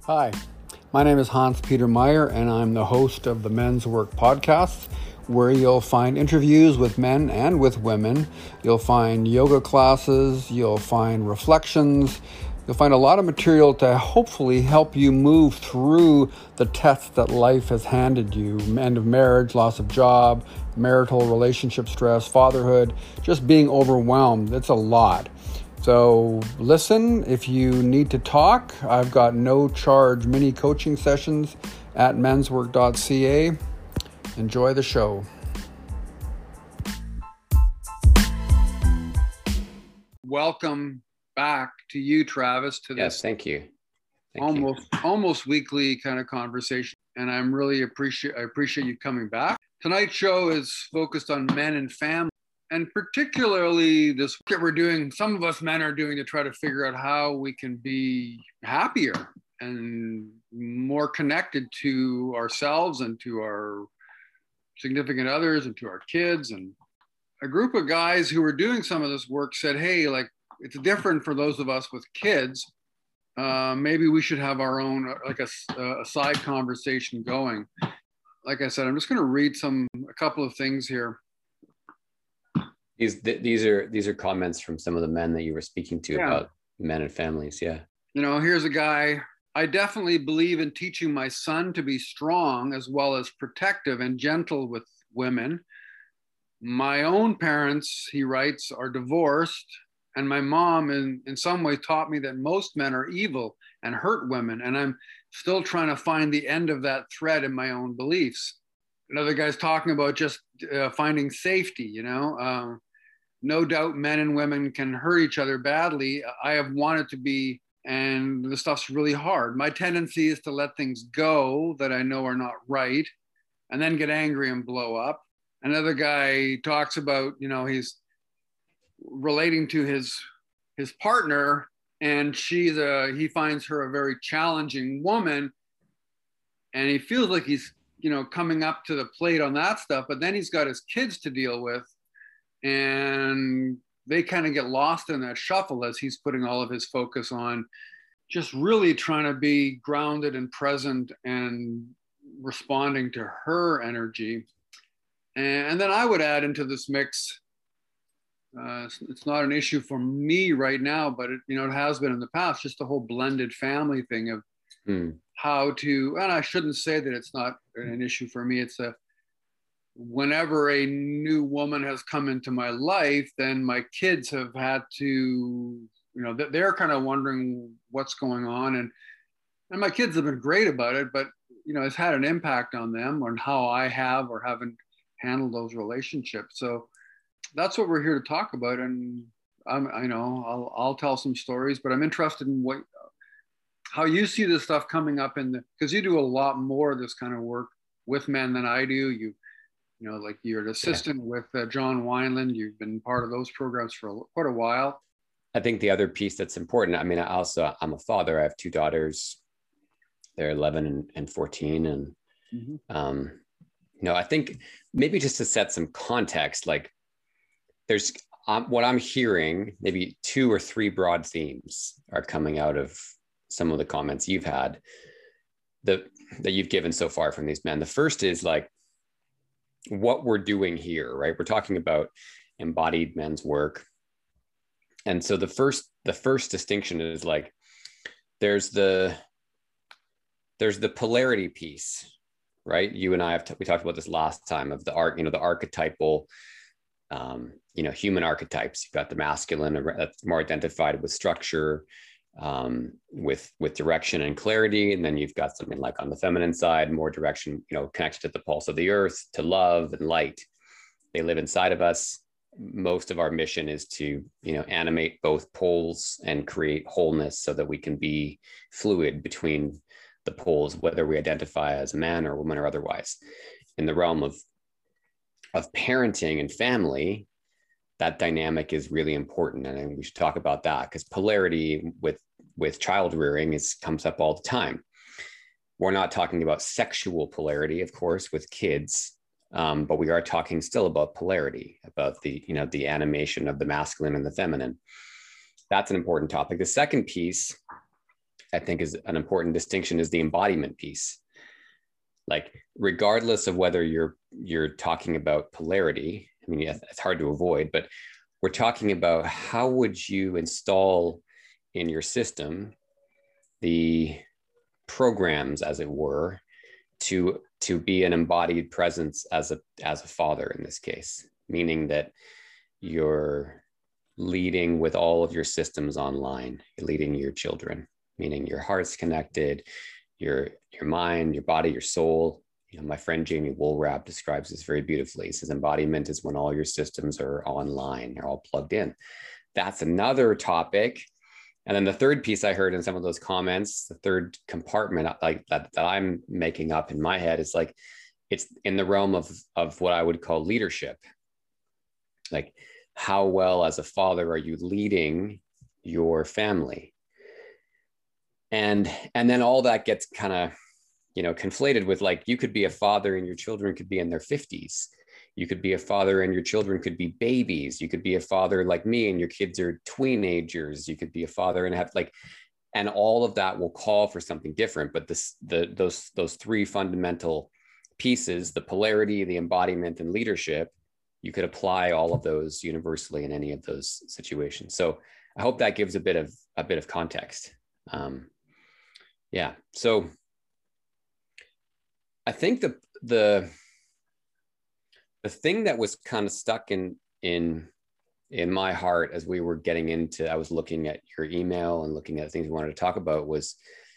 Hi, my name is Hans Peter Meyer, and I'm the host of the Men's Work podcast, where you'll find interviews with men and with women. You'll find yoga classes, you'll find reflections, you'll find a lot of material to hopefully help you move through the tests that life has handed you. End of marriage, loss of job, marital relationship stress, fatherhood, just being overwhelmed. It's a lot. So listen, if you need to talk, I've got no charge mini coaching sessions at menswork.ca. Enjoy the show. Welcome back to you, Travis, to this thank you. almost weekly kind of conversation. And I appreciate you coming back. Tonight's show is focused on men and family. And particularly this work that we're doing, some of us men are doing to try to figure out how we can be happier and more connected to ourselves and to our significant others and to our kids. And a group of guys who were doing some of this work said, hey, like, it's different for those of us with kids. Maybe we should have our own, like a side conversation going. Like I said, I'm just going to read a couple of things here. These are comments from some of the men that you were speaking to about men and families. Yeah. You know, here's a guy. I definitely believe in teaching my son to be strong as well as protective and gentle with women. My own parents, he writes, are divorced, and my mom in some way taught me that most men are evil and hurt women, and I'm still trying to find the end of that thread in my own beliefs. Another guy's talking about just finding safety, you know. No doubt men and women can hurt each other badly. I have wanted to be, and the stuff's really hard. My tendency is to let things go that I know are not right and then get angry and blow up. Another guy talks about, you know, he's relating to his partner, and he finds her a very challenging woman, and he feels like he's, you know, coming up to the plate on that stuff, but then he's got his kids to deal with. And they kind of get lost in that shuffle as he's putting all of his focus on just really trying to be grounded and present and responding to her energy. And then I would add into this mix, it's not an issue for me right now, but it has been in the past, just the whole blended family thing of how to, and I shouldn't say that it's not an issue for me. Whenever a new woman has come into my life, then my kids have had to, they're kind of wondering what's going on. And my kids have been great about it, but, it's had an impact on them on how I have or haven't handled those relationships. So that's what we're here to talk about. And I'll tell some stories, but I'm interested in how you see this stuff coming up because you do a lot more of this kind of work with men than I do. Like you're an assistant with John Wineland. You've been part of those programs for quite a while. I think the other piece that's important, I'm a father. I have two daughters. They're 11 and 14. And, I think maybe just to set some context, like there's what I'm hearing, maybe 2 or 3 broad themes are coming out of some of the comments you've had that you've given so far from these men. The first is like, what we're doing here, right? We're talking about embodied men's work. And so the first distinction is like, there's the polarity piece, right? You and I we talked about this last time of the archetypal, human archetypes. You've got the masculine that's more identified with structure, with direction and clarity. And then you've got something like on the feminine side, more direction, connected to the pulse of the earth, to love and light. They live inside of us. Most of our mission is to, animate both poles and create wholeness so that we can be fluid between the poles, whether we identify as a man or a woman or otherwise. In the realm of parenting and family, that dynamic is really important. And I think we should talk about that because polarity with child rearing comes up all the time. We're not talking about sexual polarity, of course, with kids, but we are talking still about polarity, about the animation of the masculine and the feminine. That's an important topic. The second piece I think is an important distinction is the embodiment piece. Like, regardless of whether you're talking about polarity, I mean, it's hard to avoid, but we're talking about how would you install in your system the programs, as it were, to be an embodied presence as a father in this case, meaning that you're leading with all of your systems online, you're leading your children, meaning your heart's connected, your mind, your body, your soul. You know, my friend Jamie Woolrab describes this very beautifully. He says embodiment is when all your systems are online, they're all plugged in. That's another topic. And then the third piece I heard in some of those comments, the third compartment like that I'm making up in my head is like, it's in the realm of what I would call leadership. Like, how well as a father are you leading your family? And then all that gets kind of, you know, conflated with, like, you could be a father and your children could be in their 50s. You could be a father and your children could be babies. You could be a father like me and your kids are teenagers. You could be a father and have like, and all of that will call for something different. But those three fundamental pieces, the polarity, the embodiment, and leadership, you could apply all of those universally in any of those situations. So I hope that gives a bit of context. Yeah. So I think the thing that was kind of stuck in my heart as we were getting into, I was looking at your email and looking at things we wanted to talk about was,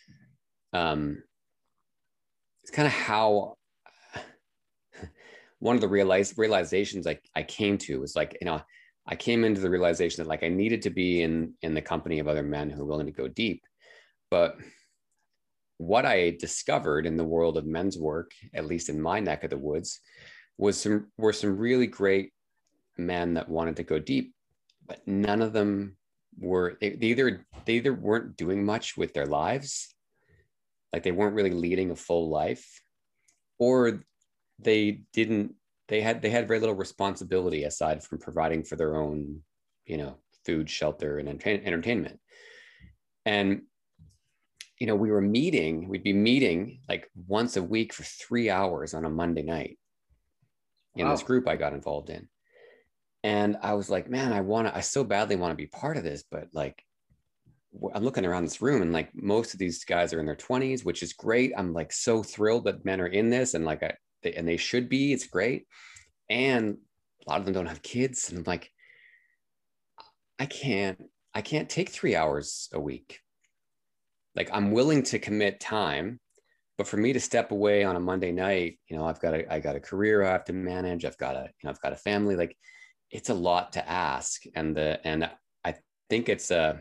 it's kind of how one of the realizations I came to was like, you know, I came into the realization that like I needed to be in the company of other men who are willing to go deep. But what I discovered in the world of men's work, at least in my neck of the woods, were some really great men that wanted to go deep, but none of them were, they either weren't doing much with their lives, like they weren't really leading a full life, or they had very little responsibility aside from providing for their own, you know, food, shelter, and entertainment. And you know, we'd be meeting like once a week for 3 hours on a Monday night in this group I got involved in. And I was like, man, I so badly want to be part of this, but like, I'm looking around this room and like most of these guys are in their 20s, which is great. I'm like so thrilled that men are in this, and like, and they should be, it's great. And a lot of them don't have kids. And I'm like, I can't take 3 hours a week. Like, I'm willing to commit time, but for me to step away on a Monday night, you know, I got a career I have to manage. I've got a family. Like, it's a lot to ask. And I think it's a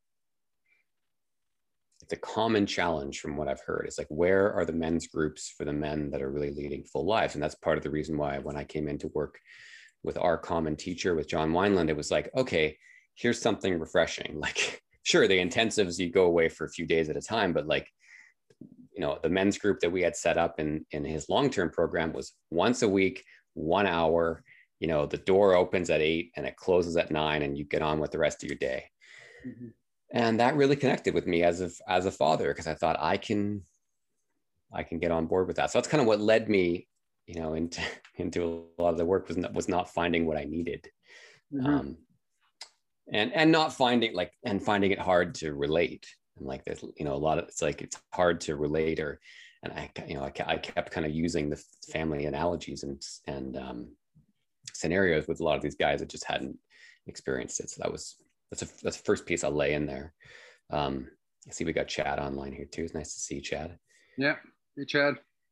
common challenge from what I've heard. It's like, where are the men's groups for the men that are really leading full lives? And that's part of the reason why when I came into work with our common teacher, with John Wineland, it was like, okay, here's something refreshing. Like, sure, the intensives, you go away for a few days at a time, but like, you know, the men's group that we had set up in his long-term program was once a week, 1 hour, you know, the door opens at 8 and it closes at 9 and you get on with the rest of your day. Mm-hmm. And that really connected with me as a father, because I thought I can get on board with that. So that's kind of what led me, you know, into a lot of the work was not finding what I needed. Mm-hmm. And not finding finding it hard to relate. And like there's, you know, it's hard to relate, and I kept kind of using the family analogies and scenarios with a lot of these guys that just hadn't experienced it. So that's the first piece I'll lay in there. I see we got Chad online here too. It's nice to see you, Chad. Yeah. Hey, Chad.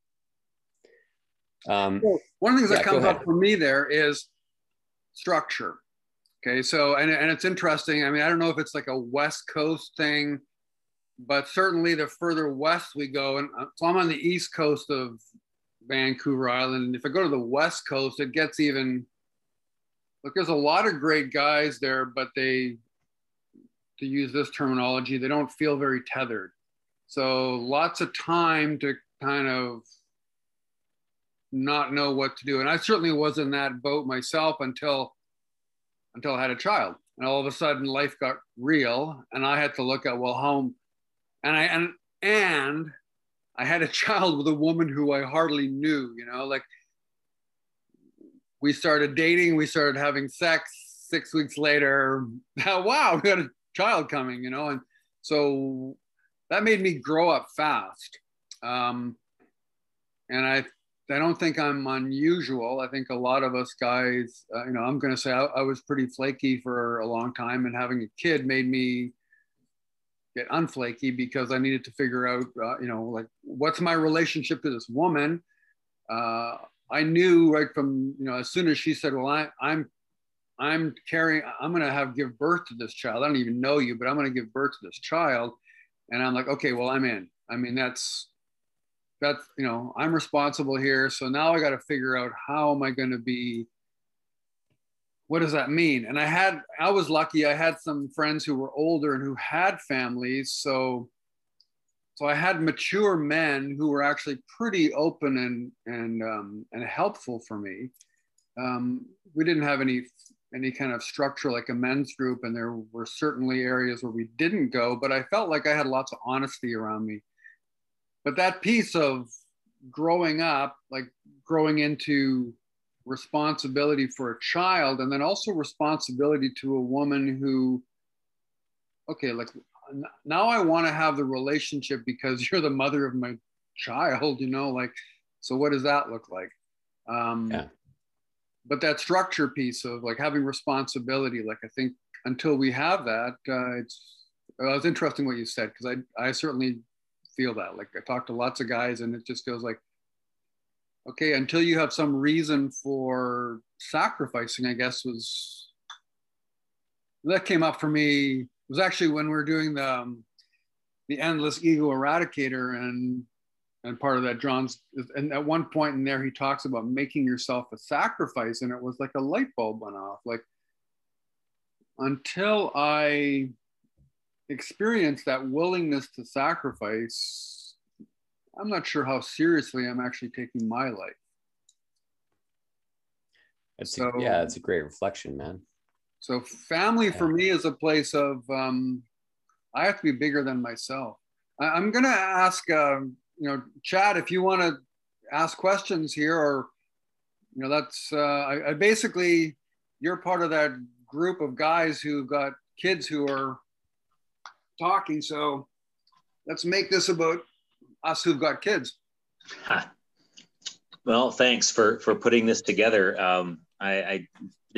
One of the things that comes up for me there is structure. Okay, so and it's interesting. I mean, I don't know if it's like a West Coast thing, but certainly the further west we go, and so I'm on the East Coast of Vancouver Island, and if I go to the West Coast, it gets even. Look, there's a lot of great guys there, but to use this terminology, they don't feel very tethered. So lots of time to kind of not know what to do, and I certainly was in that boat myself until I had a child. And all of a sudden life got real and I had to look at, well, how, and I had a child with a woman who I hardly knew, like we started dating, we started having sex. 6 weeks later, wow, we got a child coming, and so that made me grow up fast. And I don't think I'm unusual. I think a lot of us guys, I'm going to say I was pretty flaky for a long time, and having a kid made me get unflaky because I needed to figure out, like what's my relationship to this woman. I knew right from, as soon as she said, well, I'm going to give birth to this child. I don't even know you, but I'm going to give birth to this child. And I'm like, okay, well, I'm in. I mean, that's, I'm responsible here. So now I got to figure out, how am I going to be, what does that mean? And I was lucky. I had some friends who were older and who had families. So I had mature men who were actually pretty open and helpful for me. We didn't have any kind of structure like a men's group, and there were certainly areas where we didn't go, but I felt like I had lots of honesty around me. But that piece of growing up, like growing into responsibility for a child, and then also responsibility to a woman who, okay, like now I want to have the relationship because you're the mother of my child, like, so what does that look like? Yeah. But that structure piece of like having responsibility, like I think until we have that, it was interesting what you said, because I certainly feel that. Like I talk to lots of guys and it just feels like, okay, until you have some reason for sacrificing, I guess that came up for me. It was actually when we were doing the Endless Ego Eradicator, and part of that, John's, and at one point in there, he talks about making yourself a sacrifice. And it was like a light bulb went off. Like, until I experienced that willingness to sacrifice, I'm not sure how seriously I'm actually taking my life. It's a great reflection, man. So family for me is a place of, I have to be bigger than myself. I'm going to ask, Chad, if you want to ask questions here, or, that's, I basically, you're part of that group of guys who've got kids who are talking. So let's make this about us who've got kids. Well, thanks for putting this together. I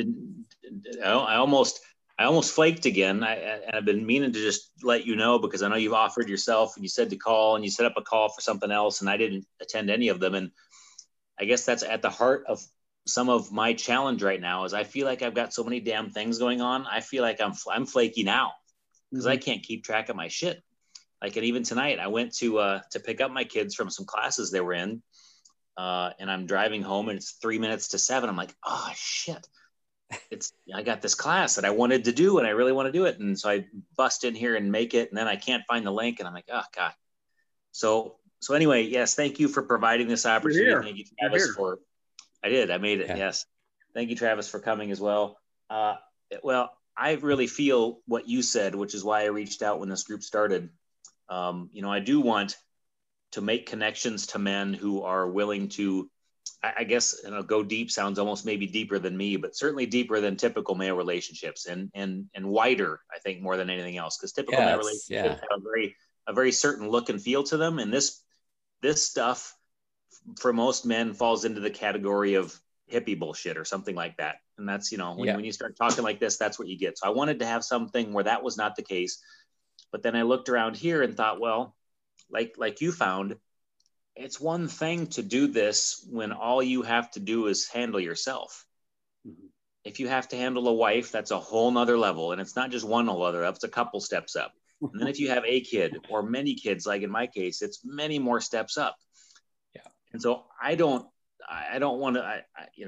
almost flaked again. I've been meaning to just let you know, because I know you've offered yourself and you said to call, and you set up a call for something else, and I didn't attend any of them. And I guess that's at the heart of some of my challenge right now, is I feel like I've got so many damn things going on. I feel like I'm flaky now because I can't keep track of my shit. Like, and even tonight I went to pick up my kids from some classes they were in, and I'm driving home and it's 3 minutes to 7. I'm like, oh shit. I got this class that I wanted to do and I really want to do it. And so I bust in here and make it. And then I can't find the link. And I'm like, oh God. So anyway, yes. Thank you for providing this opportunity. Thank you, Travis, I made it. Yeah. Yes. Thank you, Travis, for coming as well. Well, I really feel what you said, which is why I reached out when this group started. I do want to make connections to men who are willing to, I guess, go deep sounds almost maybe deeper than me, but certainly deeper than typical male relationships, and wider, I think, more than anything else, because typical male relationships have a very certain look and feel to them. And this stuff for most men falls into the category of hippie bullshit or something like that. And that's, when you start talking like this, that's what you get. So I wanted to have something where that was not the case. But then I looked around here and thought, well, like you found, it's one thing to do this when all you have to do is handle yourself. Mm-hmm. If you have to handle a wife, that's a whole nother level. And it's not just one level up, it's a couple steps up. And then if you have a kid or many kids, like in my case, it's many more steps up. Yeah. And so I don't want to,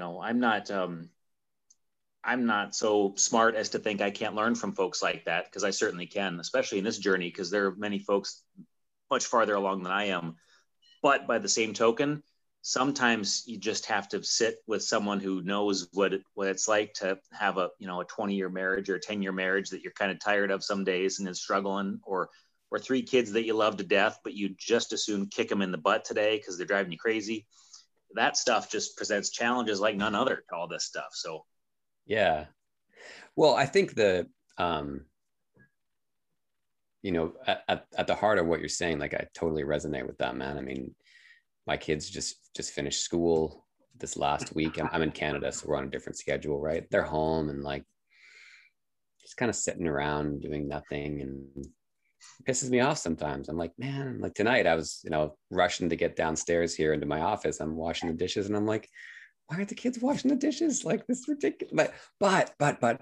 I'm not so smart as to think I can't learn from folks like that, because I certainly can, especially in this journey, because there are many folks much farther along than I am. But by the same token, sometimes you just have to sit with someone who knows what it's like to have a 20-year marriage or a 10-year marriage that you're kind of tired of some days and is struggling, or or 3 kids that you love to death, but you just as soon kick them in the butt today because they're driving you crazy. That stuff just presents challenges like none other to all this stuff. So, yeah. Well, I think at the heart of what you're saying, like, I totally resonate with that, man. I mean, my kids just finished school this last week. I'm in Canada, so we're on a different schedule, right? They're home and like just kind of sitting around doing nothing, and it pisses me off sometimes. I'm like, man, like tonight I was, rushing to get downstairs here into my office. I'm washing the dishes and I'm like, why aren't the kids washing the dishes? Like, this is ridiculous. But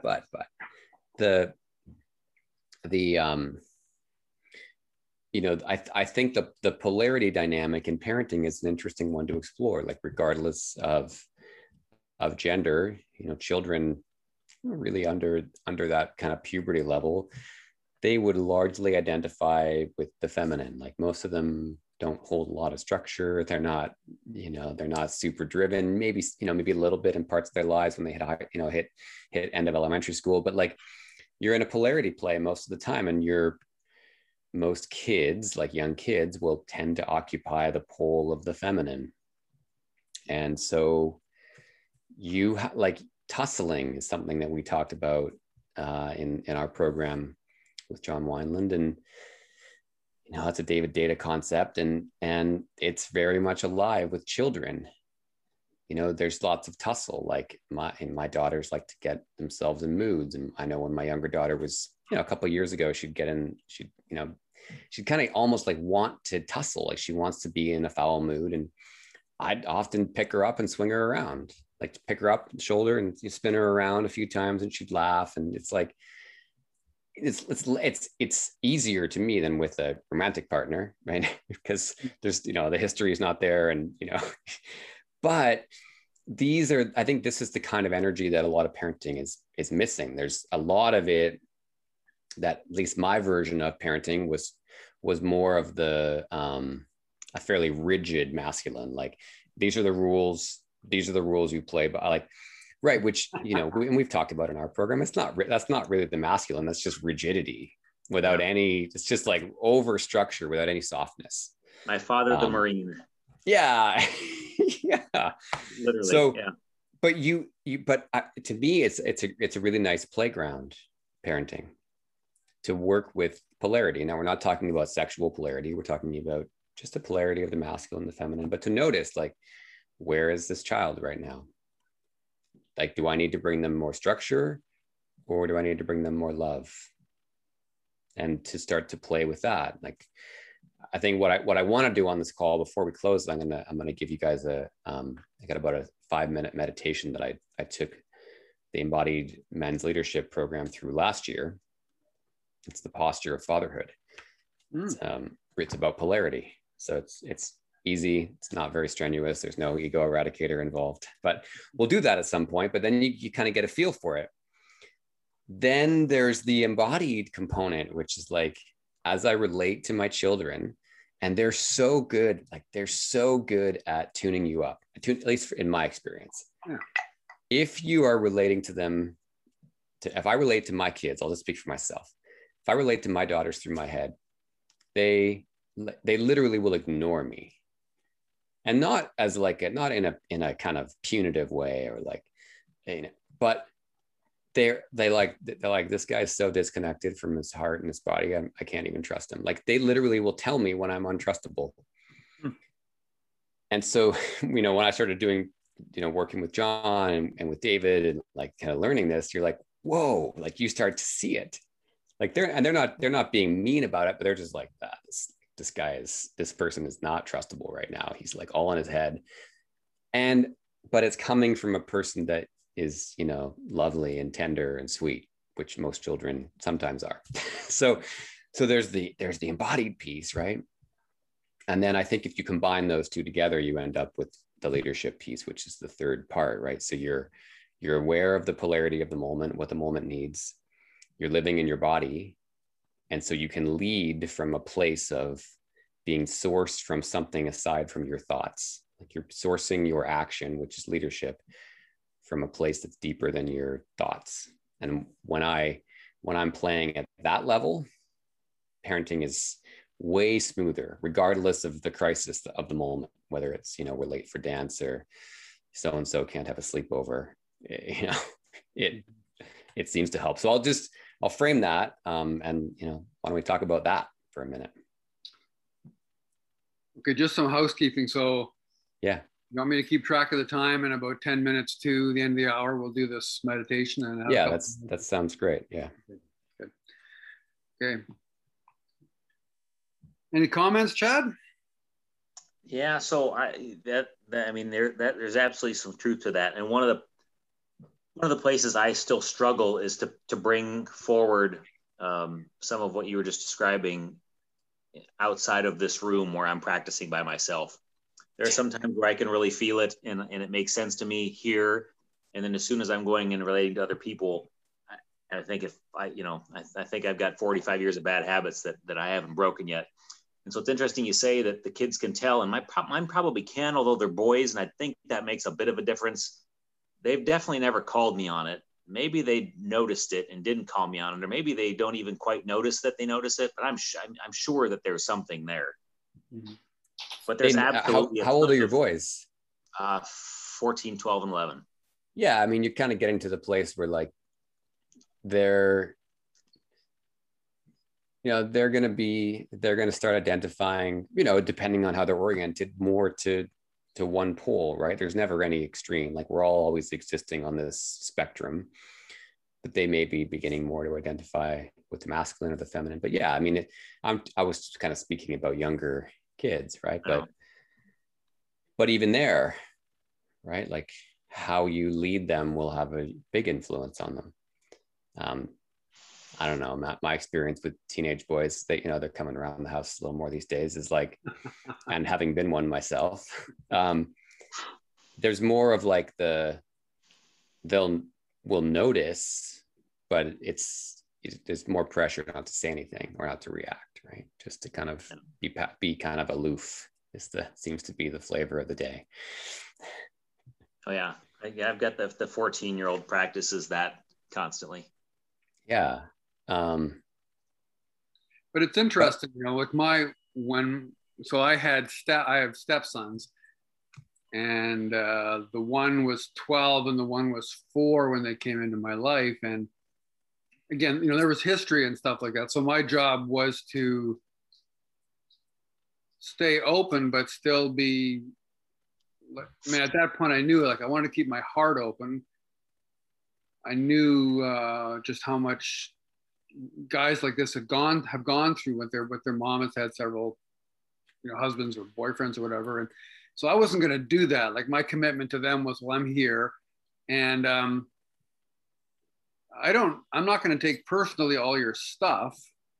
I think the polarity dynamic in parenting is an interesting one to explore, like regardless of gender, children really under that kind of puberty level, they would largely identify with the feminine. Like, most of them don't hold a lot of structure. They're not super driven, maybe a little bit in parts of their lives when they hit end of elementary school, but like, you're in a polarity play most of the time, and most kids, like young kids, will tend to occupy the pole of the feminine. And so like, tussling is something that we talked about in our program with John Wineland, and it's a David Data concept, and it's very much alive with children. There's lots of tussle. Like, my daughters like to get themselves in moods, and I know when my younger daughter was, a couple of years ago, she'd kind of almost like want to tussle, like she wants to be in a foul mood, and I'd often pick her up and swing her around, like to pick her up the shoulder and you spin her around a few times, and she'd laugh. And it's like, it's easier to me than with a romantic partner, right? Because there's, the history is not there, and but I think this is the kind of energy that a lot of parenting is missing. There's a lot of it that, at least my version of parenting was more of a fairly rigid masculine. Like, these are the rules you play by, like, right, which, and we've talked about in our program. That's not really the masculine. That's just rigidity without any, it's just like over structure without any softness. My father, the Marine. Yeah. Yeah. Literally. So, yeah. But to me, it's a really nice playground, parenting, to work with polarity. Now, we're not talking about sexual polarity. We're talking about just the polarity of the masculine and the feminine, but to notice, like, where is this child right now? Like, do I need to bring them more structure, or do I need to bring them more love? And to start to play with that. Like, I think what I want to do on this call before we close, I'm gonna give you guys I got about a 5-minute meditation that I took the Embodied Men's Leadership program through last year. It's the posture of fatherhood. It's about polarity. So it's easy. It's not very strenuous. There's no ego eradicator involved, but we'll do that at some point. But then you kind of get a feel for it. Then there's the embodied component, which is like, as I relate to my children, and they're so good at tuning you up, at least in my experience. Yeah. If you are relating to them, if I relate to my kids, I'll just speak for myself. If I relate to my daughters through my head, they literally will ignore me. And not as like not in a kind of punitive way, or like, but they're like, this guy's so disconnected from his heart and his body, I can't even trust him. Like, they literally will tell me when I'm untrustable. And so, when I started doing, working with John and with David, and like kind of learning this, you're like, whoa, like, you start to see it. Like, they're not being mean about it, but they're just like, this person is not trustable right now. He's like all in his head. But it's coming from a person that is, lovely and tender and sweet, which most children sometimes are. So there's the embodied piece, right? And then I think if you combine those two together, you end up with the leadership piece, which is the third part, right? So you're aware of the polarity of the moment, what the moment needs. You're living in your body. And so you can lead from a place of being sourced from something aside from your thoughts. Like, you're sourcing your action, which is leadership, from a place that's deeper than your thoughts. And when I'm playing at that level, parenting is way smoother, regardless of the crisis of the moment, whether it's, we're late for dance or so-and-so can't have a sleepover. It seems to help. So I'll frame that. And, why don't we talk about that for a minute? Okay, just some housekeeping. So yeah, you want me to keep track of the time? And about 10 minutes to the end of the hour, we'll do this meditation. And yeah, that sounds great. Yeah. Good. Okay. Any comments, Chad? Yeah, so there's absolutely some truth to that. And one of the places I still struggle is to bring forward some of what you were just describing outside of this room where I'm practicing by myself. There are some times where I can really feel it and it makes sense to me here. And then as soon as I'm going and relating to other people, I think I think I've got 45 years of bad habits that I haven't broken yet. And so it's interesting you say that the kids can tell, and mine probably can, although they're boys, and I think that makes a bit of a difference. They've definitely never called me on it. Maybe they noticed it and didn't call me on it, or maybe they don't even quite notice that they notice it, but I'm sure that there's something there. Mm-hmm. But there's absolutely... How old are your boys? 14, 12, and 11. Yeah, I mean, you're kind of getting to the place where like they're going to start identifying, depending on how they're oriented, more to one pole, right? There's never any extreme. Like we're all always existing on this spectrum, but they may be beginning more to identify with the masculine or the feminine. But yeah, I mean, I was kind of speaking about younger kids, right? But even there, right? Like how you lead them will have a big influence on them. I don't know, my experience with teenage boys, they're coming around the house a little more these days is like, and having been one myself, there's more of like will notice, but there's more pressure not to say anything or not to react, right? Just to kind of be kind of aloof seems to be the flavor of the day. Oh yeah. I've got the 14-year-old practices that constantly. Yeah. But it's interesting, with I have stepsons, and the one was 12 and the one was 4 when they came into my life. And again, there was history and stuff like that. So my job was to stay open, but still be, at that point I knew I wanted to keep my heart open. I knew just how much guys like this have gone through with their mom has had several, husbands or boyfriends or whatever. And so I wasn't going to do that. Like my commitment to them was, well, I'm here. And I'm not going to take personally all your stuff.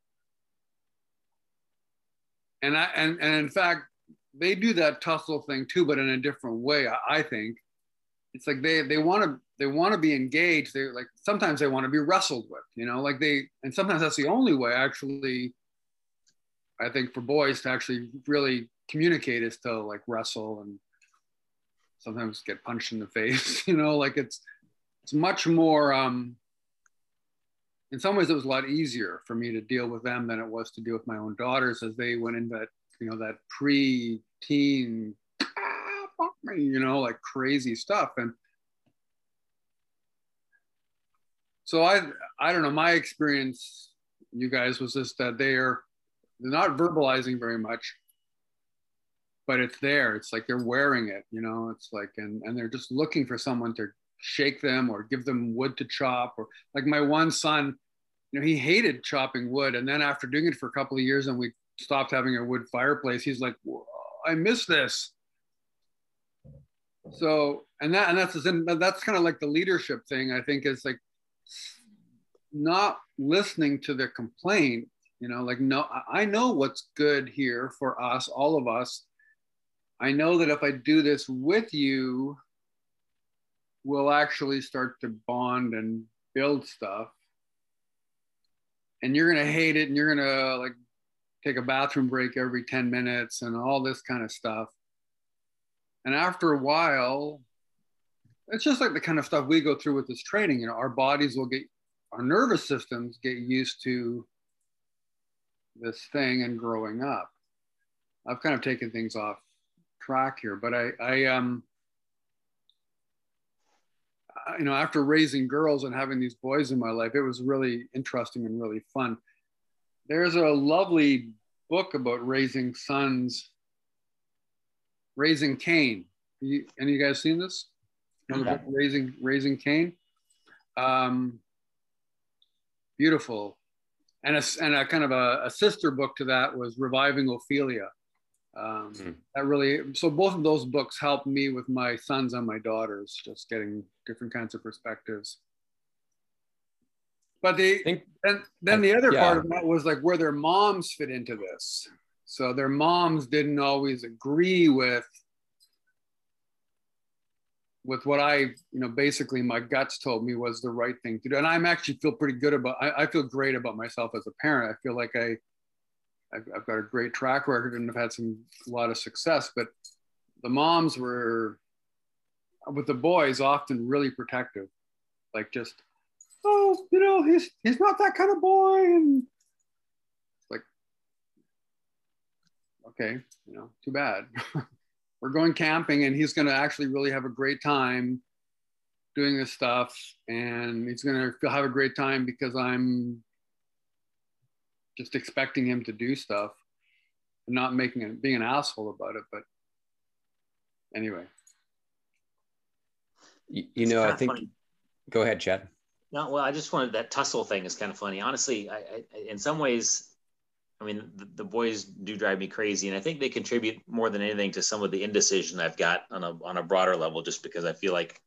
And in fact, they do that tussle thing too, but in a different way, I think. It's like they want to be engaged. They like sometimes they want to be wrestled with, and sometimes that's the only way actually, I think, for boys to actually really communicate is to like wrestle and sometimes get punched in the face, it's much more, in some ways it was a lot easier for me to deal with them than it was to deal with my own daughters as they went into that, that pre-teen, like crazy stuff. And so I don't know, my experience, you guys, was just that they're not verbalizing very much, but it's there. It's like they're wearing it, it's like, and they're just looking for someone to shake them or give them wood to chop. Or like my one son, he hated chopping wood. And then after doing it for a couple of years and we stopped having a wood fireplace, he's like, I miss this. So, that's kind of like the leadership thing, I think, is like not listening to the complaint, no, I know what's good here for us, all of us. I know that if I do this with you, we'll actually start to bond and build stuff. And you're going to hate it. And you're going to like take a bathroom break every 10 minutes and all this kind of stuff. And after a while, it's just like the kind of stuff we go through with this training. Our bodies will our nervous systems get used to, this thing and growing up. I've kind of taken things off track here, but you know, after raising girls and having these boys in my life, it was really interesting and really fun. There's a lovely book about raising sons, Raising Cain. Any of you guys seen this? You know the book, Raising Cain? Beautiful. And a kind of a sister book to that was Reviving Ophelia. That really, so both of those books helped me with my sons and my daughters, just getting different kinds of perspectives. But then the other part of that was like where their moms fit into this. So their moms didn't always agree with what I, you know, basically my guts told me was the right thing to do. And I'm actually feel pretty good about, I feel great about myself as a parent. I feel like I've got a great track record and I've had a lot of success, but the moms were, with the boys, often really protective. Like just, oh, you know, he's not that kind of boy. And it's like, okay, you know, too bad. We're going camping and he's going to actually really have a great time doing this stuff. And he's going to have a great time because I'm just expecting him to do stuff and not being an asshole about it. But anyway. You know, I think, funny. Go ahead, Chad. No, well, I just wanted, that tussle thing is kind of funny. Honestly, I in some ways, I mean, the boys do drive me crazy, and I think they contribute more than anything to some of the indecision I've got on a broader level, just because I feel like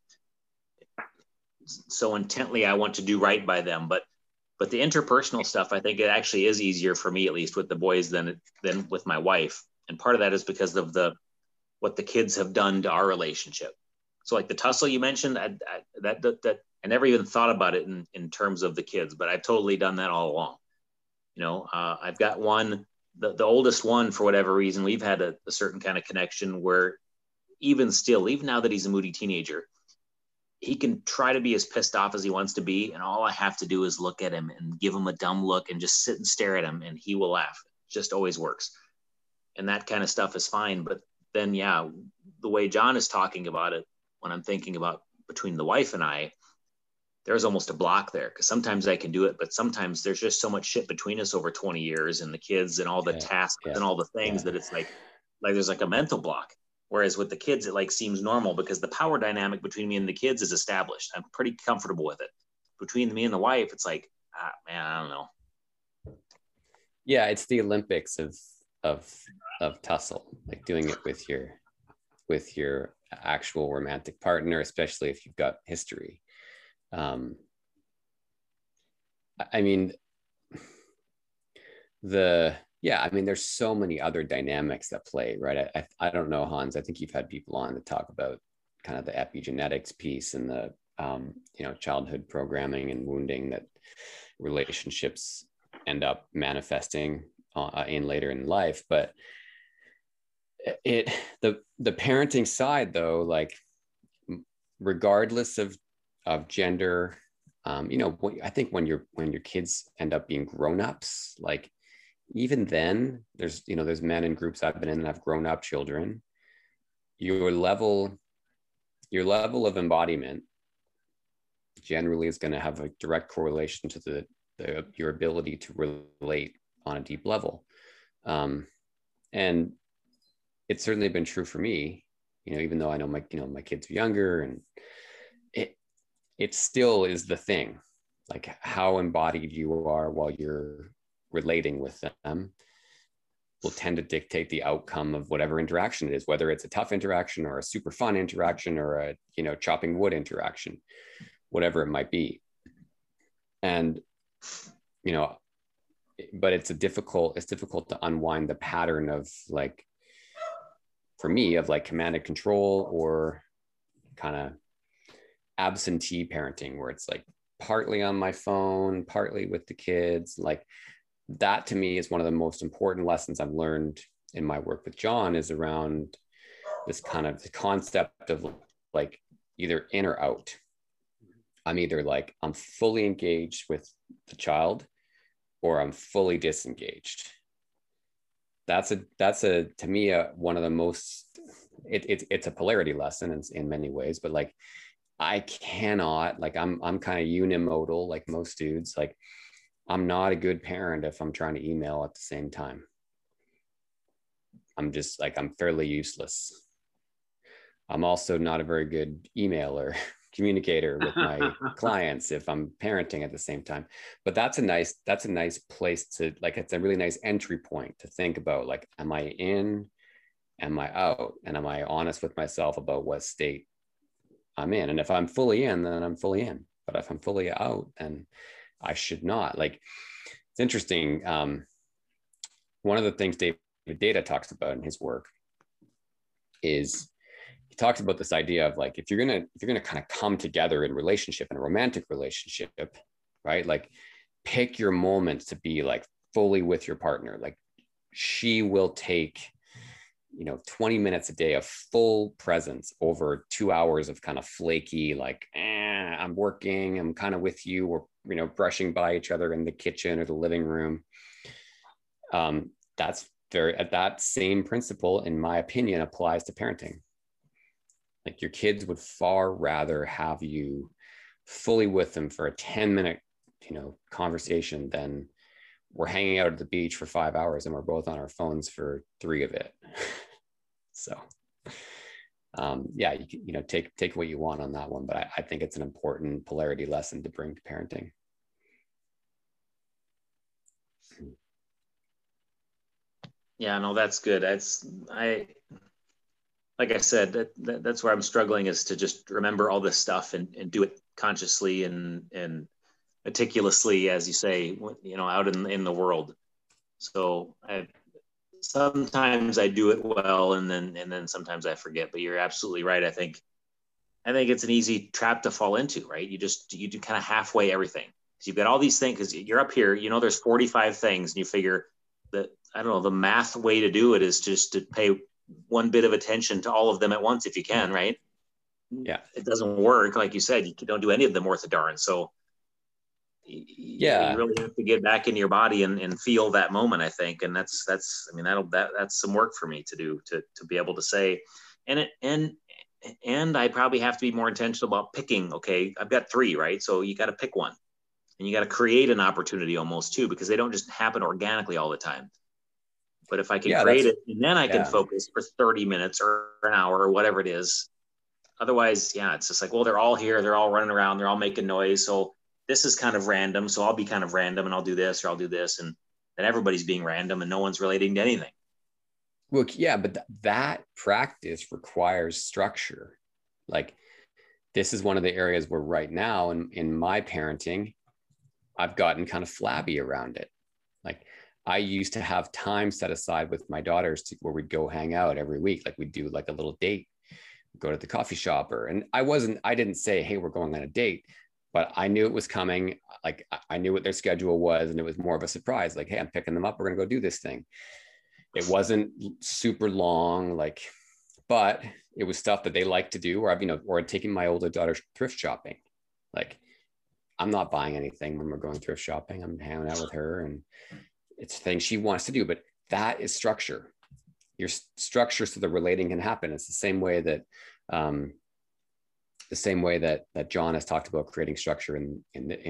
so intently I want to do right by them. But the interpersonal stuff, I think it actually is easier for me, at least with the boys, than with my wife. And part of that is because of what the kids have done to our relationship. So like the tussle you mentioned, I never even thought about it in terms of the kids, but I've totally done that all along. You know, I've got one, the oldest one, for whatever reason, we've had a certain kind of connection where even now that he's a moody teenager, he can try to be as pissed off as he wants to be. And all I have to do is look at him and give him a dumb look and just sit and stare at him and he will laugh. It just always works. And that kind of stuff is fine. But then, yeah, the way John is talking about it, when I'm thinking about between the wife and I, there's almost a block there, because sometimes I can do it, but sometimes there's just so much shit between us over 20 years and the kids and all the tasks and all the things that it's like there's like a mental block. Whereas with the kids, it like seems normal because the power dynamic between me and the kids is established. I'm pretty comfortable with it. Between me and the wife, it's like, man, I don't know. Yeah, it's the Olympics of tussle, like doing it with your actual romantic partner, especially if you've got history. I mean, there's so many other dynamics that play, right? I don't know, Hans, I think you've had people on to talk about kind of the epigenetics piece and the, childhood programming and wounding that relationships end up manifesting in later in life. But the parenting side though, like regardless of gender, I think when your kids end up being grown-ups, like even then there's men in groups I've been in that have grown up children. Your level of embodiment generally is going to have a direct correlation to your ability to relate on a deep level. And it's certainly been true for me, even though I know my kids are younger, and it still is the thing, like how embodied you are while you're relating with them will tend to dictate the outcome of whatever interaction it is, whether it's a tough interaction or a super fun interaction or a, chopping wood interaction, whatever it might be. And, but it's difficult to unwind the pattern of like, for me, of like command and control or kind of absentee parenting, where it's like partly on my phone, partly with the kids. Like that to me is one of the most important lessons I've learned in my work with John, is around this kind of the concept of like either in or out. I'm either like, I'm fully engaged with the child or I'm fully disengaged. to me, one of the most, it's a polarity lesson in many ways, but like, I cannot, like, I'm kind of unimodal, like most dudes. Like, I'm not a good parent if I'm trying to email at the same time. I'm just like, I'm fairly useless. I'm also not a very good emailer, communicator with my clients if I'm parenting at the same time. But that's a nice place to, like, it's a really nice entry point to think about, like, am I in, am I out? And am I honest with myself about what state I'm in? And if I'm fully in, then I'm fully in. But if I'm fully out, then I should not. Like, it's interesting. One of the things David Deida talks about in his work is, he talks about this idea of, like, if you're gonna kind of come together in relationship, in a romantic relationship, right? Like, pick your moments to be like fully with your partner. Like, she will take, 20 minutes a day of full presence over 2 hours of kind of flaky, like, I'm working, I'm kind of with you, or, brushing by each other in the kitchen or the living room. That same principle, in my opinion, applies to parenting. Like, your kids would far rather have you fully with them for a 10-minute, conversation than we're hanging out at the beach for 5 hours and we're both on our phones for 3 of it. So, yeah, you take what you want on that one, but I think it's an important polarity lesson to bring to parenting. Yeah, no, that's good. Like I said, that's where I'm struggling, is to just remember all this stuff and do it consciously and meticulously, as you say, out in the world. So sometimes I do it well, and then sometimes I forget. But you're absolutely right. I think it's an easy trap to fall into, right? You do kind of halfway everything. So you've got all these things, because you're up here, there's 45 things, and you figure that, I don't know, the math way to do it is just to pay one bit of attention to all of them at once, if you can, right? Yeah. It doesn't work. Like you said, you don't do any of them worth a darn. So yeah, you really have to get back into your body and feel that moment, I think. And that's some work for me to do, to be able to say, and I probably have to be more intentional about picking. Okay, I've got 3, right? So you got to pick one, and you got to create an opportunity almost too, because they don't just happen organically all the time. But if I can create it, and then I can focus for 30 minutes or an hour or whatever it is. Otherwise, yeah, it's just like, well, they're all here, they're all running around, they're all making noise. So this is kind of random. So I'll be kind of random, and I'll do this or I'll do this. And then everybody's being random and no one's relating to anything. Well, yeah, but that practice requires structure. Like, this is one of the areas where right now in my parenting, I've gotten kind of flabby around it. Like, I used to have time set aside with my daughters where we'd go hang out every week. Like, we'd do like a little date, go to the coffee shop, and I didn't say, hey, we're going on a date, but I knew it was coming. Like, I knew what their schedule was, and it was more of a surprise. Like, hey, I'm picking them up. We're going to go do this thing. It wasn't super long, like, but it was stuff that they like to do, or taking my older daughter thrift shopping. Like, I'm not buying anything when we're going thrift shopping. I'm hanging out with her, and it's things she wants to do, but that is structure. Your structure so the relating can happen. It's the same way that John has talked about creating structure in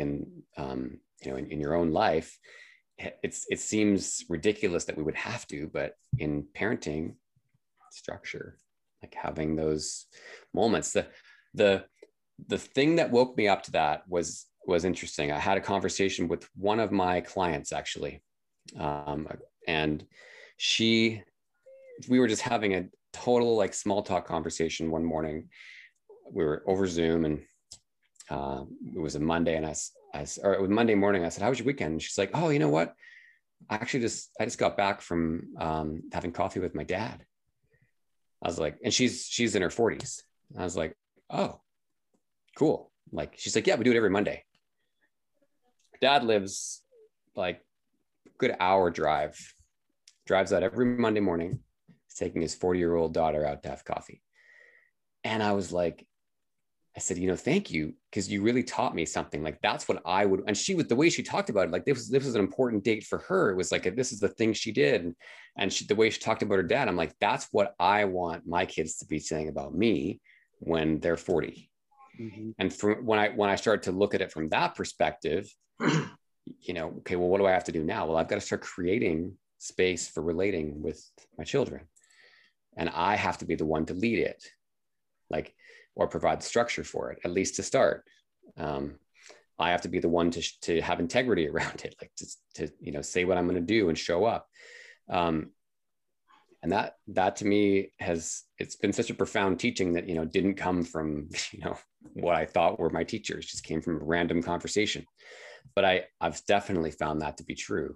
your own life. It seems ridiculous that we would have to, but in parenting, structure, like having those moments. The thing that woke me up to that was interesting. I had a conversation with one of my clients, actually. And we were just having a total, like, small talk conversation one morning. We were over Zoom, and it was a Monday, and it was Monday morning. I said, how was your weekend? And she's like, oh, you know what? I just got back from having coffee with my dad. I was like, and she's in her 40s. I was like, oh, cool. Like, she's like, yeah, we do it every Monday. Dad lives like a good hour drives out every Monday morning. He's taking his 40-year-old daughter out to have coffee. And I was like, I said, thank you, because you really taught me something. Like, that's what I would. And she was, the way she talked about it, like this was an important date for her. It was like, this is the thing she did. And the way she talked about her dad, I'm like, that's what I want my kids to be saying about me when they're 40. Mm-hmm. And when I started to look at it from that perspective, okay, well, what do I have to do now? Well, I've got to start creating space for relating with my children. And I have to be the one to lead it, or provide the structure for it, at least to start. I have to be the one to have integrity around it, to say what I'm going to do and show up. And that to me it's been such a profound teaching that, didn't come from, what I thought were my teachers, just came from a random conversation. But I've definitely found that to be true.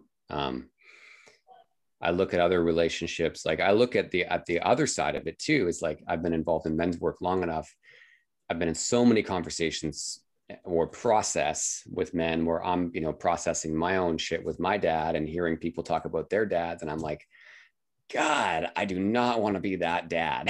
I look at other relationships, I look at the other side of it too. It's like, I've been involved in men's work long enough. I've been in so many conversations or process with men where I'm, processing my own shit with my dad and hearing people talk about their dads. And I'm like, God, I do not want to be that dad.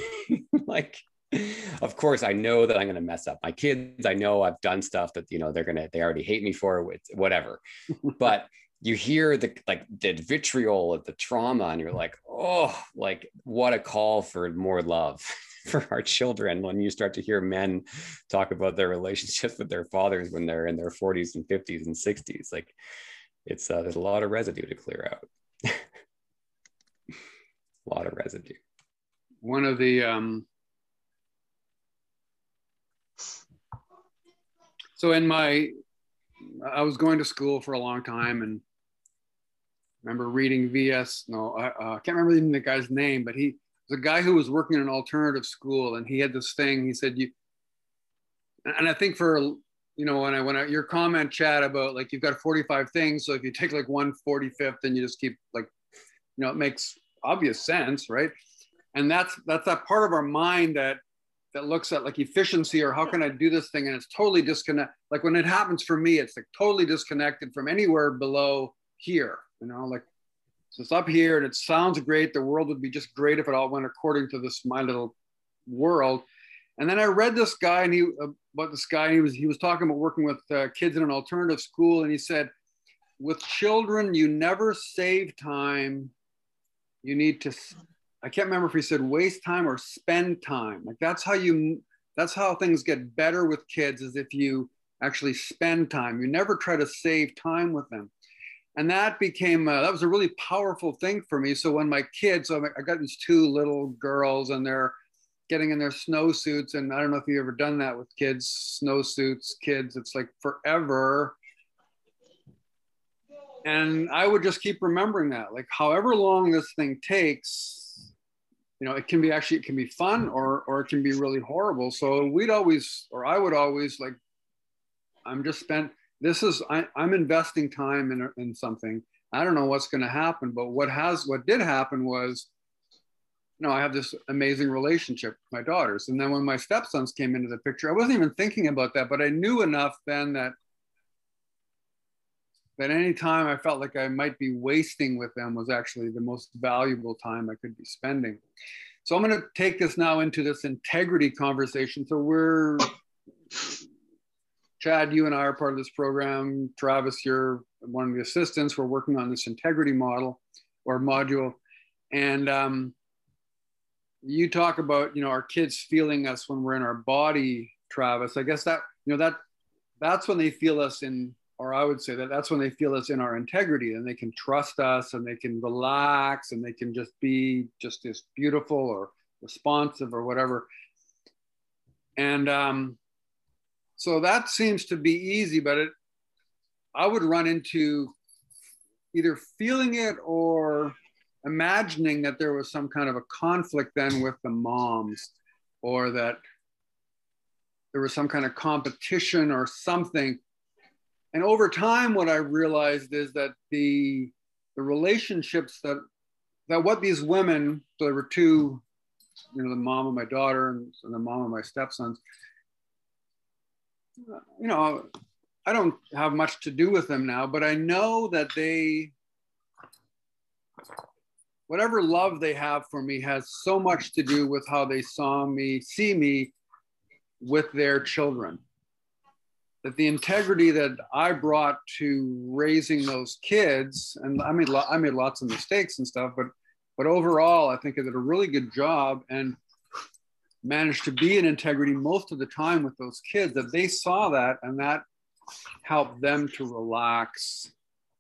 Of course, I know that I'm going to mess up my kids. I know I've done stuff that, they already hate me for, whatever. But you hear the vitriol of the trauma and you're like, oh, what a call for more love for our children. When you start to hear men talk about their relationships with their fathers when they're in their 40s and 50s and 60s, it's there's a lot of residue to clear out. A lot of residue. One of the so I was going to school for a long time, and I remember reading I can't remember even the guy's name, but he was a guy who was working in an alternative school, and he had this thing. He said, and I think for, when your comment, Chad, about you've got 45 things, so if you take 1/45, then you just keep it makes obvious sense, right? And that's that part of our mind that looks at efficiency, or how can I do this thing, and it's totally disconnected. When it happens for me, it's totally disconnected from anywhere below here. So it's up here and it sounds great. The world would be just great if it all went according to my little world. And then I read this guy, and he was talking about working with kids in an alternative school. And he said, with children, you never save time. You need to, I can't remember if he said waste time or spend time. That's how things get better with kids, is if you actually spend time. You never try to save time with them. And that became, that was a really powerful thing for me. So when my kids, I got these two little girls, and they're getting in their snowsuits. And I don't know if you've ever done that with kids, snowsuits, kids, it's forever. And I would just keep remembering that, however long this thing takes, it can be fun, or it can be really horrible. So I would always, I'm investing time in something. I don't know what's going to happen, but what did happen was, I have this amazing relationship with my daughters. And then when my stepsons came into the picture, I wasn't even thinking about that, but I knew enough then that any time I felt like I might be wasting with them was actually the most valuable time I could be spending. So I'm going to take this now into this integrity conversation. So Chad, you and I are part of this program. Travis, you're one of the assistants. We're working on this integrity model or module. And you talk about, our kids feeling us when we're in our body, Travis. I guess that's when they feel us or I would say that's when they feel us in our integrity, and they can trust us, and they can relax, and they can just be just as beautiful or responsive or whatever. And so that seems to be easy, but I would run into either feeling it or imagining that there was some kind of a conflict then with the moms, or that there was some kind of competition or something. And over time, what I realized is that the relationships that what these women, so there were two, the mom of my daughter and the mom of my stepsons, I don't have much to do with them now, but I know that whatever love they have for me has so much to do with how they see me with their children. That the integrity that I brought to raising those kids, and I made lots of mistakes and stuff, but overall, I think I did a really good job and managed to be in integrity most of the time with those kids, that they saw that and that helped them to relax.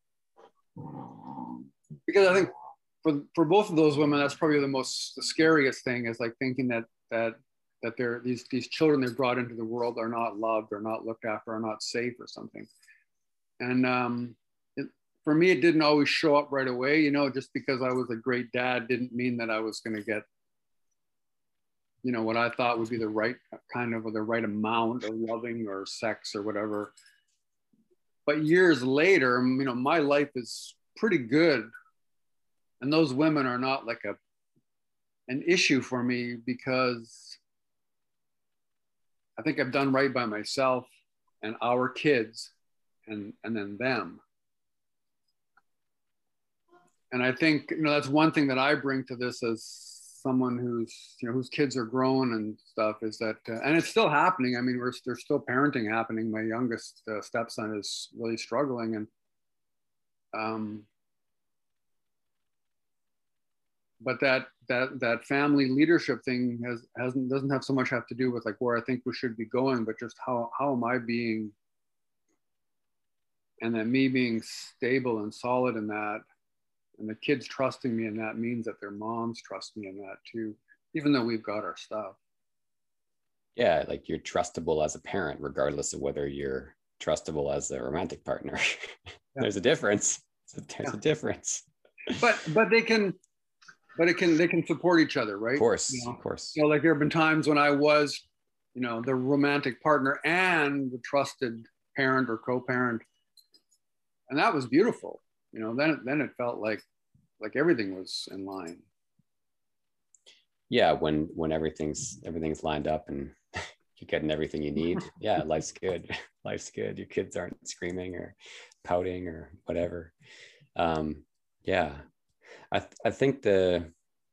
Because I think for both of those women, that's probably the scariest thing, is like thinking that they're these children they've brought into the world are not loved, or not looked after, or not safe, or something. And for me, it didn't always show up right away. Just because I was a great dad didn't mean that I was going to get, what I thought would be the right kind of, or the right amount of loving or sex or whatever. But years later, my life is pretty good. And those women are not like an issue for me, because I think I've done right by myself and our kids and then them. And I think, that's one thing that I bring to this as someone whose kids are grown and stuff, is that, and it's still happening. I mean, there's still parenting happening. My youngest stepson is really struggling, and but that family leadership thing doesn't have so much have to do with like where I think we should be going, but just how am I being, and then me being stable and solid in that, and the kids trusting me in that means that their moms trust me in that too, even though we've got our stuff. Yeah, like you're trustable as a parent, regardless of whether you're trustable as a romantic partner. Yeah. There's a difference. There's a difference. But they can support each other, right? Of course, of course. Like there have been times when I was, the romantic partner and the trusted parent or co-parent, and that was beautiful. Then it felt like everything was in line. Yeah, when everything's lined up and you're getting everything you need. Yeah, life's good. Life's good. Your kids aren't screaming or pouting or whatever. Yeah, I think the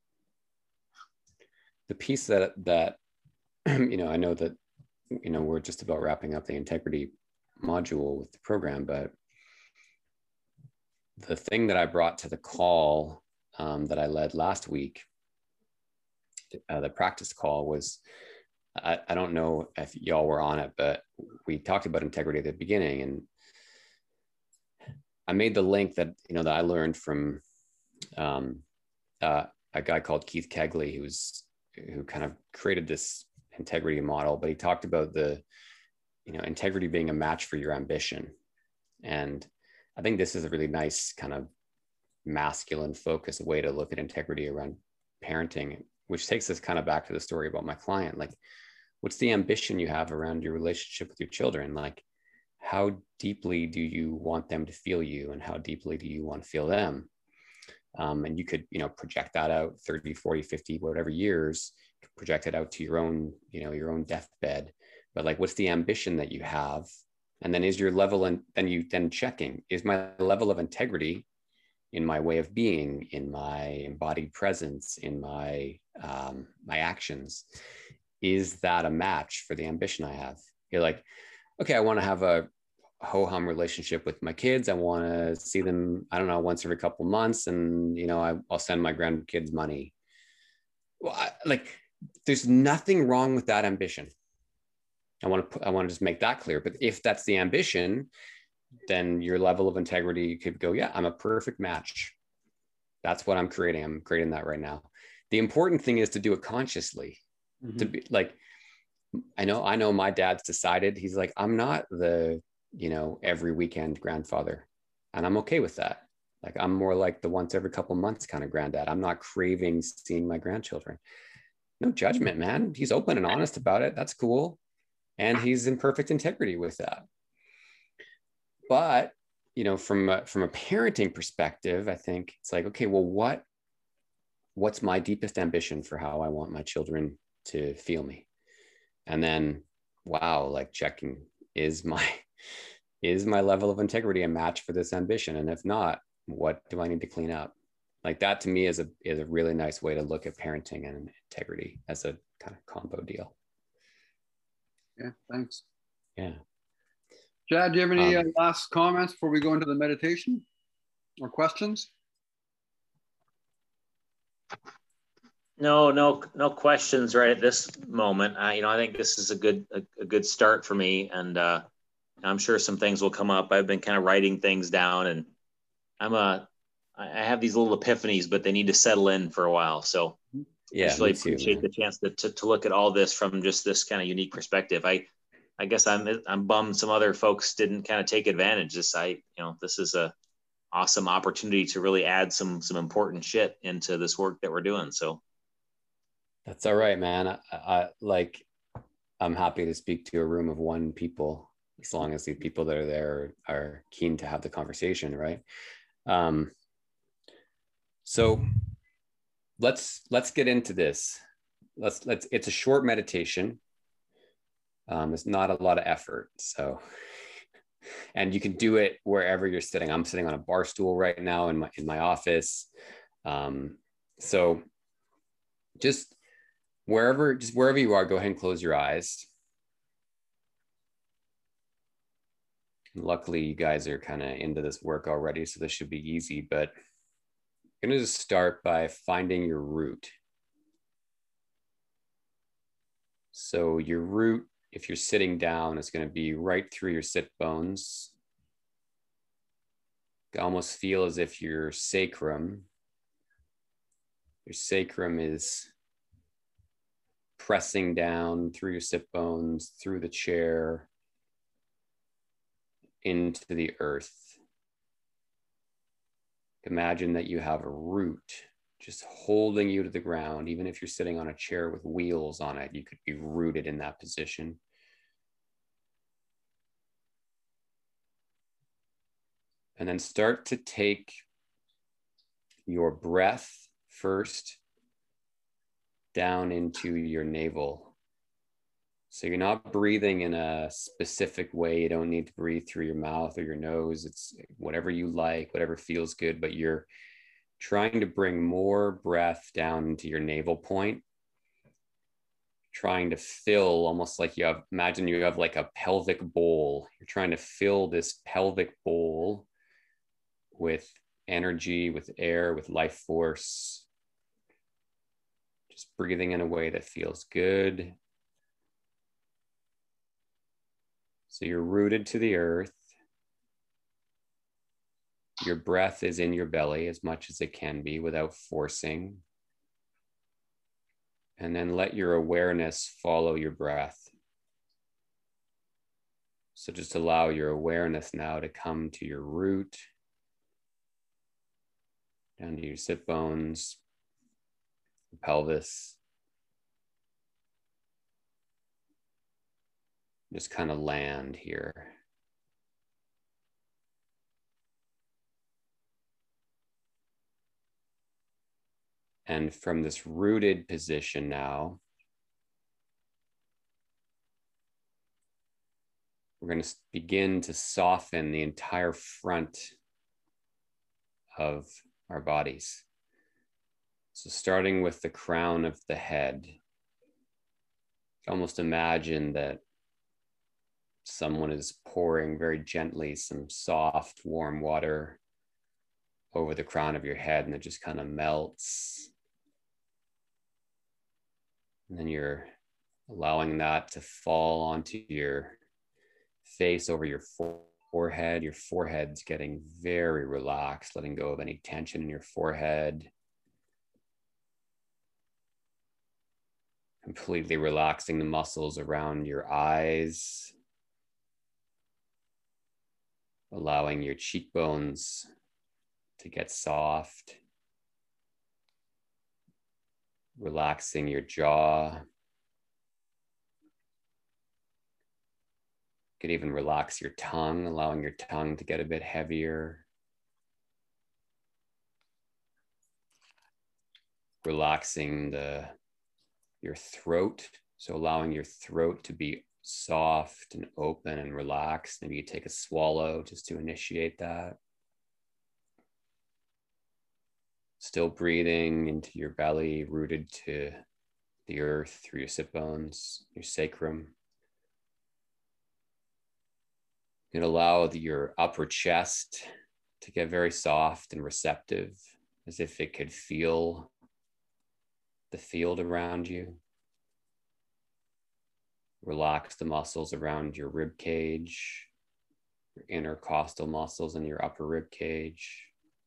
piece that I know that we're just about wrapping up the integrity module with the program, but the thing that I brought to the call that I led last week, the practice call, was I don't know if y'all were on it, but we talked about integrity at the beginning, and I made the link that that I learned from a guy called Keith Kegley, who kind of created this integrity model, but he talked about the integrity being a match for your ambition. And I think this is a really nice kind of masculine focused way to look at integrity around parenting, which takes us kind of back to the story about my client. Like, what's the ambition you have around your relationship with your children? Like, how deeply do you want them to feel you, and how deeply do you want to feel them? And you could, project that out 30, 40, 50, whatever years, project it out to your own, your own deathbed. But like, what's the ambition that you have? And then is your level, and then checking, is my level of integrity in my way of being, in my embodied presence, in my actions, is that a match for the ambition I have? You're like, okay, I want to have a ho-hum relationship with my kids. I want to see them, I don't know, once every couple of months. And, I'll send my grandkids money. Well, there's nothing wrong with that ambition. I want to just make that clear. But if that's the ambition, then your level of integrity could go, yeah, I'm a perfect match. That's what I'm creating. I'm creating that right now. The important thing is to do it consciously. Mm-hmm. To be like, I know my dad's decided, he's like, I'm not the, every weekend grandfather, and I'm okay with that. Like, I'm more like the once every couple months kind of granddad. I'm not craving seeing my grandchildren. No judgment, man. He's open and honest about it. That's cool. And he's in perfect integrity with that. But, from a parenting perspective, I think it's like, okay, well, what's my deepest ambition for how I want my children to feel me? And then, wow, like checking, is my level of integrity a match for this ambition? And if not, what do I need to clean up? Like, that to me is a really nice way to look at parenting and integrity as a kind of combo deal. Yeah, thanks. Yeah. Chad, do you have any last comments before we go into the meditation or questions? No questions right at this moment. I think this is a good start for me, and I'm sure some things will come up. I've been kind of writing things down, and I have these little epiphanies, but they need to settle in for a while. So yeah, I just really appreciate the chance to look at all this from just this kind of unique perspective. I guess I'm bummed some other folks didn't kind of take advantage. This is a awesome opportunity to really add some important shit into this work that we're doing. So that's all right, man. I'm happy to speak to a room of one people, as long as the people that are there are keen to have the conversation, right? So let's get into this. It's a short meditation. It's not a lot of effort. So, and you can do it wherever you're sitting. I'm sitting on a bar stool right now in my office. So just wherever you are, go ahead and close your eyes. Luckily, you guys are kind of into this work already, so this should be easy, but I'm going to just start by finding your root. So your root, if you're sitting down, is going to be right through your sit bones. You almost feel as if your sacrum is pressing down through your sit bones, through the chair, into the earth. Imagine that you have a root just holding you to the ground. Even if you're sitting on a chair with wheels on it, you could be rooted in that position. And then start to take your breath first down into your navel. So you're not breathing in a specific way. You don't need to breathe through your mouth or your nose. It's whatever you like, whatever feels good, but you're trying to bring more breath down into your navel point, trying to fill, almost like imagine you have like a pelvic bowl. You're trying to fill this pelvic bowl with energy, with air, with life force. Just breathing in a way that feels good. So you're rooted to the earth. Your breath is in your belly as much as it can be without forcing. And then let your awareness follow your breath. So just allow your awareness now to come to your root, down to your sit bones, your pelvis. Just kind of land here. And from this rooted position now, we're going to begin to soften the entire front of our bodies. So starting with the crown of the head, almost imagine that someone is pouring very gently some soft, warm water over the crown of your head, and it just kind of melts. And then you're allowing that to fall onto your face, over your forehead. Your forehead's getting very relaxed, letting go of any tension in your forehead. Completely relaxing the muscles around your eyes. Allowing your cheekbones to get soft. Relaxing your jaw. You could even relax your tongue, allowing your tongue to get a bit heavier. Relaxing your throat, so allowing your throat to be soft and open and relaxed. Maybe you take a swallow just to initiate that. Still breathing into your belly, rooted to the earth through your sit bones, your sacrum. You can allow your upper chest to get very soft and receptive, as if it could feel the field around you. Relax the muscles around your rib cage, your intercostal muscles in your upper rib cage.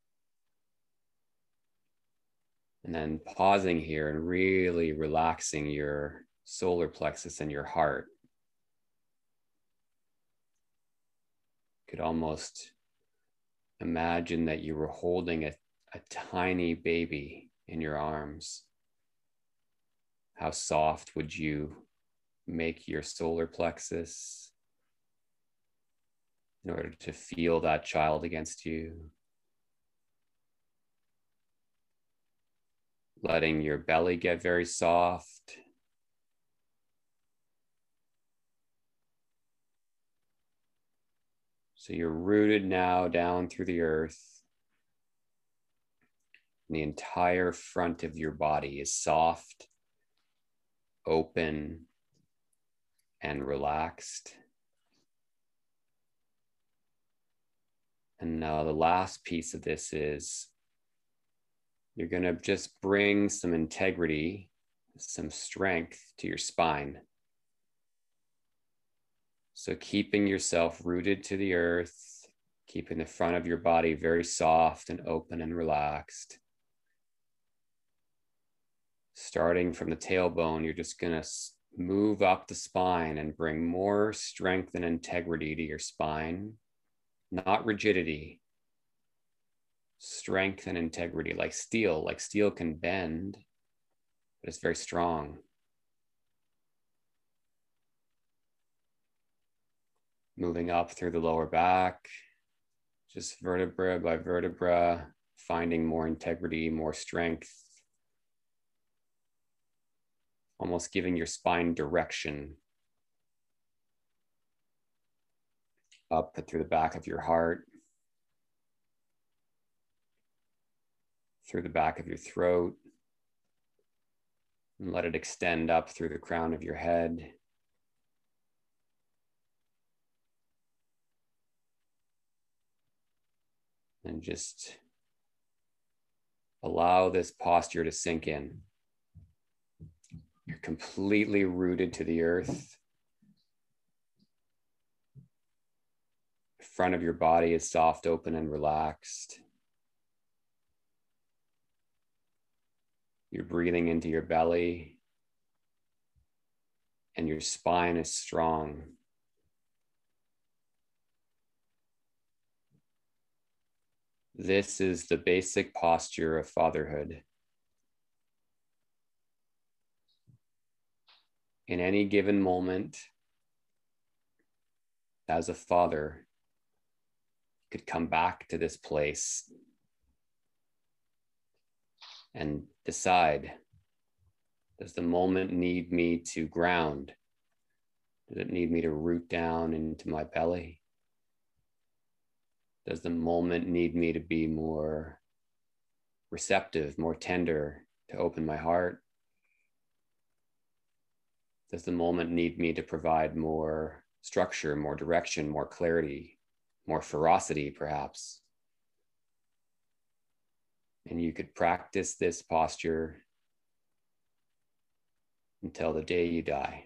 And then pausing here and really relaxing your solar plexus and your heart. You could almost imagine that you were holding a tiny baby in your arms. How soft would you make your solar plexus in order to feel that child against you? Letting your belly get very soft. So you're rooted now down through the earth. The entire front of your body is soft, open, and relaxed. And now the last piece of this is you're going to just bring some integrity, some strength to your spine. So keeping yourself rooted to the earth, keeping the front of your body very soft and open and relaxed. Starting from the tailbone, you're just going to move up the spine and bring more strength and integrity to your spine, not rigidity. Strength and integrity, like steel can bend, but it's very strong. Moving up through the lower back, just vertebra by vertebra, finding more integrity, more strength, almost giving your spine direction. Up through the back of your heart, through the back of your throat, and let it extend up through the crown of your head. And just allow this posture to sink in. You're completely rooted to the earth. The front of your body is soft, open, and relaxed. You're breathing into your belly, and your spine is strong. This is the basic posture of fatherhood. In any given moment, as a father, you could come back to this place and decide, does the moment need me to ground? Does it need me to root down into my belly? Does the moment need me to be more receptive, more tender, to open my heart? Does the moment need me to provide more structure, more direction, more clarity, more ferocity, perhaps? And you could practice this posture until the day you die.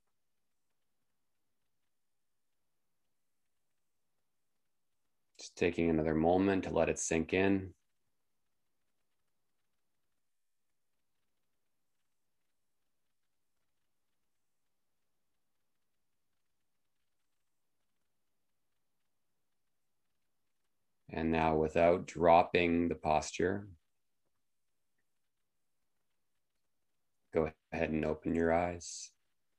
Just taking another moment to let it sink in. And now, without dropping the posture, go ahead and open your eyes.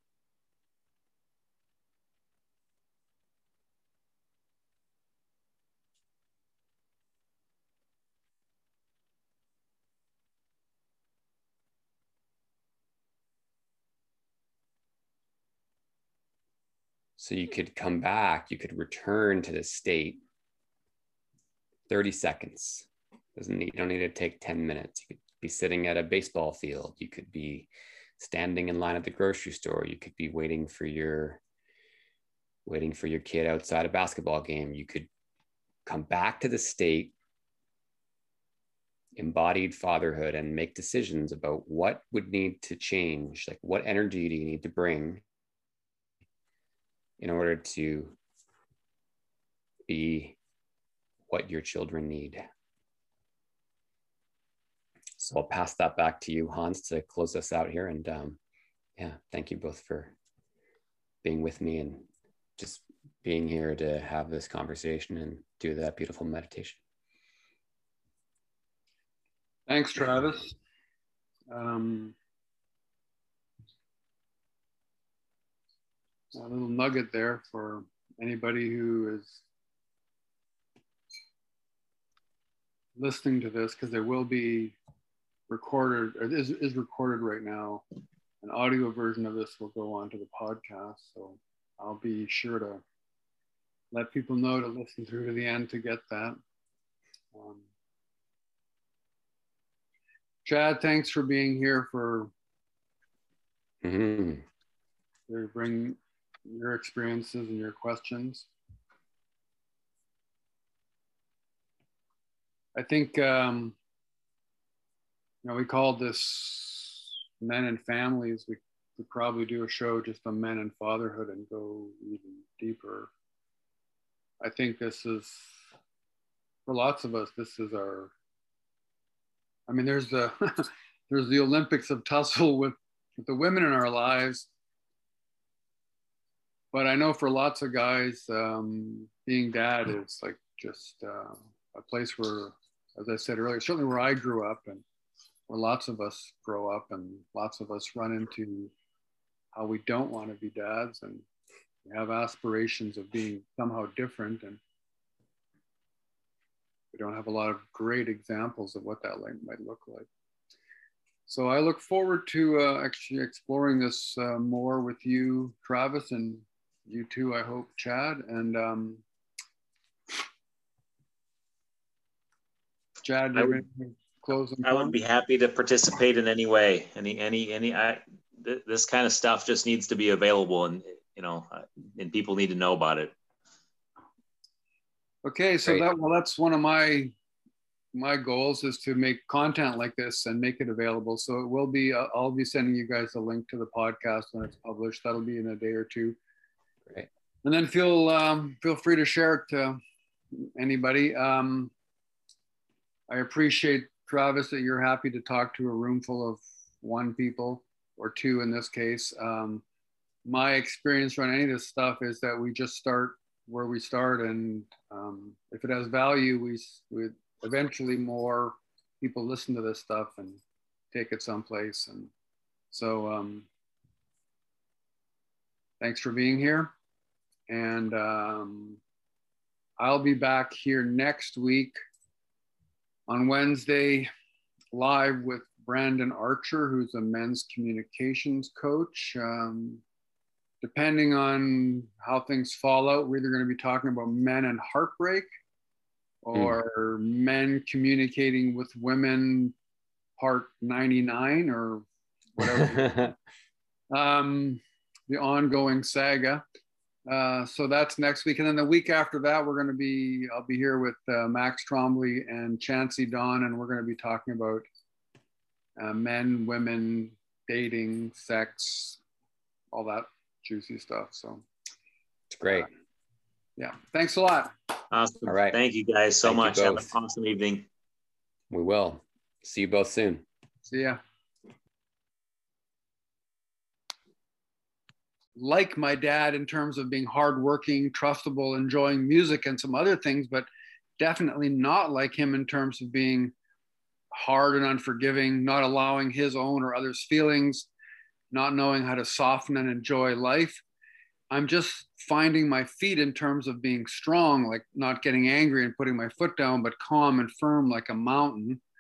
So you could come back, you could return to this state 30 seconds. You don't need to take 10 minutes. You could be sitting at a baseball field. You could be standing in line at the grocery store. You could be waiting for your waiting for your kid outside a basketball game. You could come back to the state, embodied fatherhood, and make decisions about what would need to change. Like, what energy do you need to bring in order to be what your children need? So I'll pass that back to you, Hans, to close us out here. And yeah, thank you both for being with me and just being here to have this conversation and do that beautiful meditation. Thanks, Travis. A little nugget there for anybody who is listening to this, because there will be recorded, or is recorded right now. An audio version of this will go onto the podcast. So I'll be sure to let people know to listen through to the end to get that. Chad, thanks for being here to bring your experiences and your questions. I think, we called this Men and Families. We could probably do a show just on men and fatherhood and go even deeper. I think this is, for lots of us, this is our, there's the there's the Olympics of tussle with the women in our lives. But I know for lots of guys, being dad is like just a place where, as I said earlier, certainly where I grew up and where lots of us grow up and lots of us run into how we don't want to be dads and we have aspirations of being somehow different, and we don't have a lot of great examples of what that might look like. So I look forward to actually exploring this more with you, Travis, and you too, I hope, Chad. And Chad, you're going to close. I would be happy to participate in any way. This kind of stuff just needs to be available, and and people need to know about it. Okay, so that's one of my goals, is to make content like this and make it available. So it will be. I'll be sending you guys a link to the podcast when it's published. That'll be in a day or two. Great. And then feel free to share it to anybody. I appreciate, Travis, that you're happy to talk to a room full of one people, or two in this case. My experience around any of this stuff is that we just start where we start, and if it has value, we eventually more people listen to this stuff and take it someplace. And so thanks for being here. And I'll be back here next week on Wednesday live with Brandon Archer, who's a men's communications coach. Depending on how things fall out, we're either going to be talking about men and heartbreak, or men communicating with women, part 99, or whatever. The ongoing saga. So that's next week. And then the week after that, I'll be here with Max Trombley and Chancey Dawn, and we're going to be talking about men, women, dating, sex, all that juicy stuff. So it's great. Yeah. Thanks a lot. Awesome. All right. Thank you guys so much. Have an awesome evening. We will. See you both soon. See ya. Like my dad in terms of being hardworking, trustable, enjoying music and some other things, but definitely not like him in terms of being hard and unforgiving, not allowing his own or others' feelings, not knowing how to soften and enjoy life. I'm just finding my feet in terms of being strong, like not getting angry and putting my foot down, but calm and firm like a mountain.